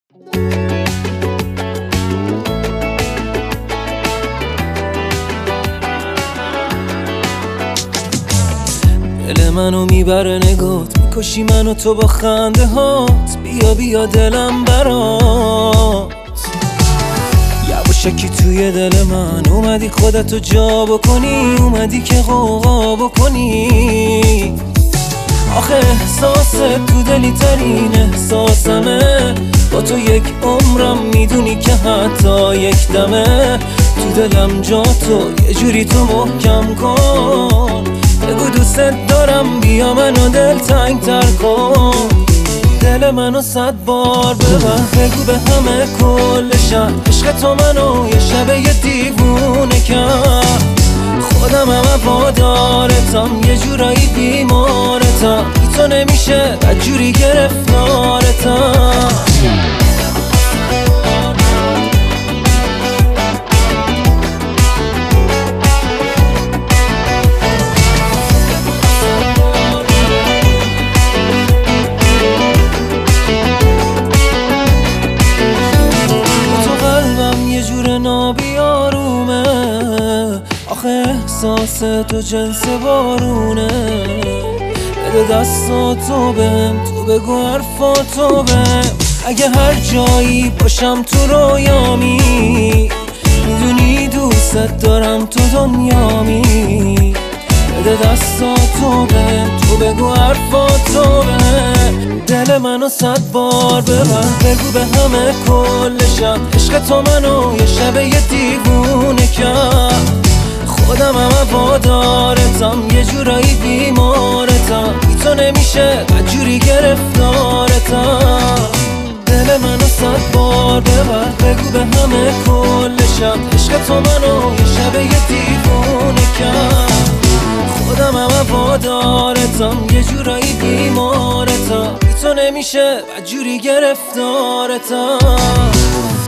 دل منو میبره نگات، میکشی منو تو با خنده هات. بیا بیا دلم برات، یواشکی توی دل من اومدی خودتو جا بکنی، اومدی که غوغا بکنی. آخه احساست تو دلی ترین احساسمه، با تو یک عمرم میدونی که حتی یک دمه. تو دلم جا تو یه جوری تو محکم کن، بگو دوست دارم بیا منو دل تنگ تر کن. دل منو 100 بار ببر، بگو به همه کل شهر عشق تو منو یه شب یه دیوونه کرد. خودم هم وادارتم، یه جورایی بیمارتم، بی تو نمیشه بدجوری گرفتارتم. نابیارومه، آخه احساس تو جنس بارونه. بده دستاتو بهم، تو بگو حرفاتو بهم. اگه هر جایی باشم تو رویامی، میدونی دوست دارم تو دنیامی. بده دستاتو بهم، تو بگو حرفاتو بهم. دل منو 100 بار ببر، بگو به همه کل شهر عشق تو منو یه شب یه دیوونه کرد. خودم هم وادارتم، یه جورایی بیمارتم، بی تو نمیشه بدجوری گرفتارتم. دل منو 100 بار ببر، بگو به همه کل شهر عشق تو منو یه شب یه دیوونه کرد. خودم هم وادارتم، یه جورایی بیمارتم، بی تو نمیشه بدجوری گرفتارتم.